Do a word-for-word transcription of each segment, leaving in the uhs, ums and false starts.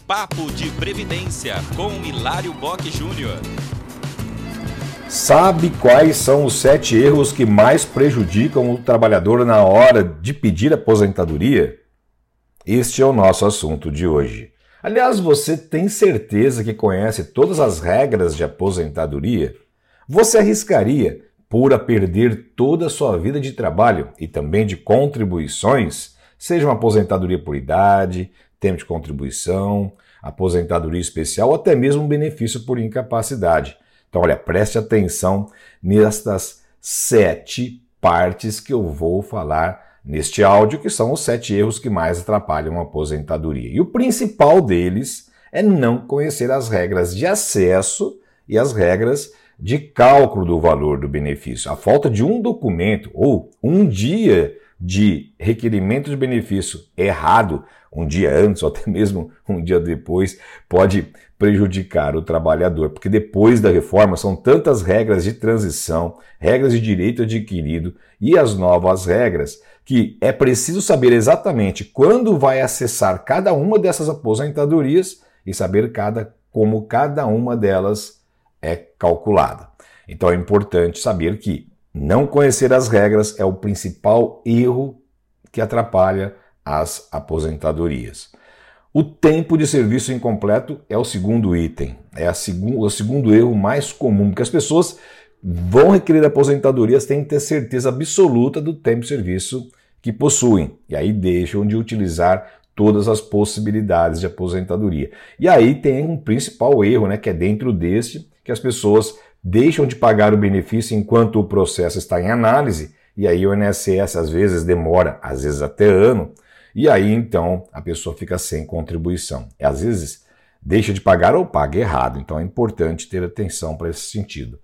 Papo de Previdência com Hilário Bock Júnior. Sabe quais são os sete erros que mais prejudicam o trabalhador na hora de pedir aposentadoria? Este é o nosso assunto de hoje. Aliás, você tem certeza que conhece todas as regras de aposentadoria? Você arriscaria por a perder toda a sua vida de trabalho e também de contribuições, seja uma aposentadoria por idade, tempo de contribuição, aposentadoria especial ou até mesmo um benefício por incapacidade? Então, olha, preste atenção nestas sete partes que eu vou falar neste áudio, que são os sete erros que mais atrapalham a aposentadoria. E o principal deles é não conhecer as regras de acesso e as regras de cálculo do valor do benefício. A falta de um documento ou um dia de requerimento de benefício errado, um dia antes ou até mesmo um dia depois, pode prejudicar o trabalhador, porque depois da reforma são tantas regras de transição, regras de direito adquirido e as novas regras, que é preciso saber exatamente quando vai acessar cada uma dessas aposentadorias e saber cada, como cada uma delas é calculada. Então é importante saber que não conhecer as regras é o principal erro que atrapalha as aposentadorias. O tempo de serviço incompleto é o segundo item, é a segu- o segundo erro mais comum, porque as pessoas vão requerer aposentadorias, têm que ter certeza absoluta do tempo de serviço que possuem, e aí deixam de utilizar todas as possibilidades de aposentadoria. E aí tem um principal erro, né, que é dentro deste, que as pessoas deixam de pagar o benefício enquanto o processo está em análise, e aí o I N S S às vezes demora, às vezes até ano, e aí então a pessoa fica sem contribuição. E às vezes deixa de pagar ou paga errado, então é importante ter atenção para esse sentido.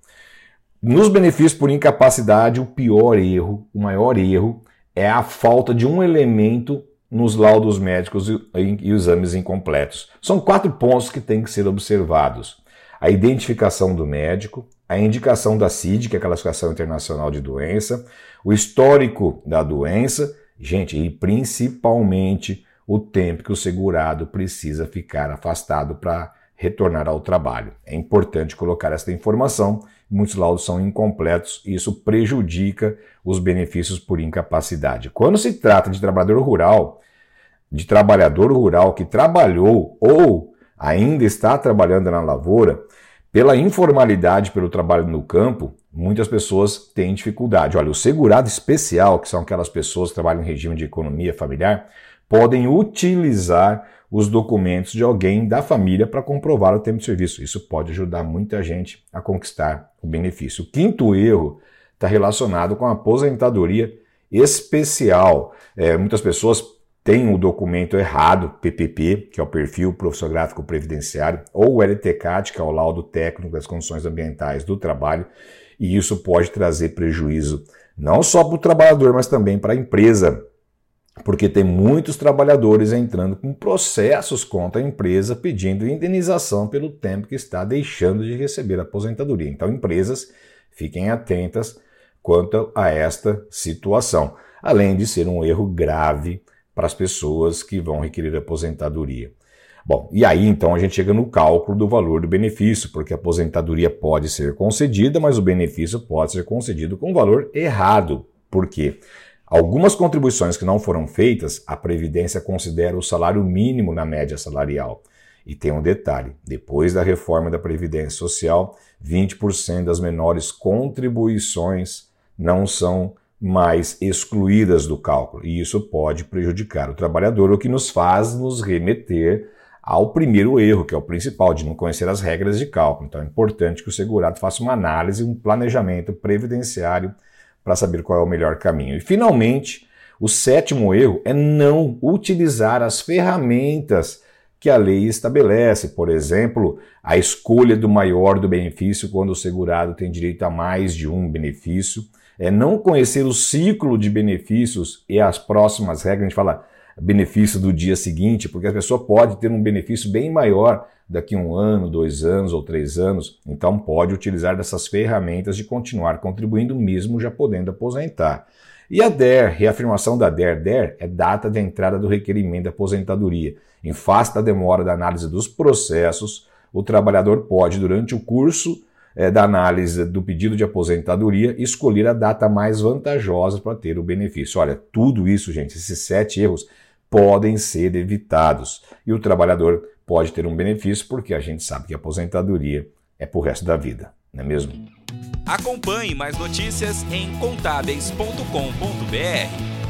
Nos benefícios por incapacidade, o pior erro, o maior erro, é a falta de um elemento nos laudos médicos e, e exames incompletos. São quatro pontos que têm que ser observados. A identificação do médico, a indicação da C I D, que é a Classificação Internacional de Doença, o histórico da doença, gente, e principalmente o tempo que o segurado precisa ficar afastado para retornar ao trabalho. É importante colocar essa informação, muitos laudos são incompletos e isso prejudica os benefícios por incapacidade. Quando se trata de trabalhador rural, de trabalhador rural que trabalhou ou ainda está trabalhando na lavoura, pela informalidade, pelo trabalho no campo, muitas pessoas têm dificuldade. Olha, o segurado especial, que são aquelas pessoas que trabalham em regime de economia familiar, podem utilizar os documentos de alguém da família para comprovar o tempo de serviço. Isso pode ajudar muita gente a conquistar o benefício. O quinto erro está relacionado com a aposentadoria especial. É, muitas pessoas tem o documento errado, P P P, que é o Perfil Profissionográfico Previdenciário, ou o L T C A T, que é o Laudo Técnico das Condições Ambientais do Trabalho, e isso pode trazer prejuízo não só para o trabalhador, mas também para a empresa, porque tem muitos trabalhadores entrando com processos contra a empresa pedindo indenização pelo tempo que está deixando de receber a aposentadoria. Então, empresas, fiquem atentas quanto a esta situação, além de ser um erro grave para as pessoas que vão requerer aposentadoria. Bom, e aí então a gente chega no cálculo do valor do benefício, porque a aposentadoria pode ser concedida, mas o benefício pode ser concedido com valor errado. Por quê? Algumas contribuições que não foram feitas, a Previdência considera o salário mínimo na média salarial. E tem um detalhe, depois da reforma da Previdência Social, vinte por cento das menores contribuições não são mais excluídas do cálculo, e isso pode prejudicar o trabalhador, o que nos faz nos remeter ao primeiro erro, que é o principal, de não conhecer as regras de cálculo. Então é importante que o segurado faça uma análise, um planejamento previdenciário para saber qual é o melhor caminho. E finalmente, o sétimo erro é não utilizar as ferramentas que a lei estabelece, por exemplo, a escolha do maior do benefício quando o segurado tem direito a mais de um benefício, é não conhecer o ciclo de benefícios e as próximas regras. A gente fala benefício do dia seguinte, porque a pessoa pode ter um benefício bem maior daqui a um ano, dois anos ou três anos, então pode utilizar dessas ferramentas de continuar contribuindo mesmo já podendo aposentar. E a D E R, reafirmação da D E R. D E R é data de entrada do requerimento de aposentadoria. Em face da demora da análise dos processos, o trabalhador pode, durante o curso é, da análise do pedido de aposentadoria, escolher a data mais vantajosa para ter o benefício. Olha, tudo isso, gente, esses sete erros podem ser evitados. E o trabalhador pode ter um benefício porque a gente sabe que a aposentadoria é para o resto da vida, não é mesmo? Acompanhe mais notícias em contábeis ponto com ponto br.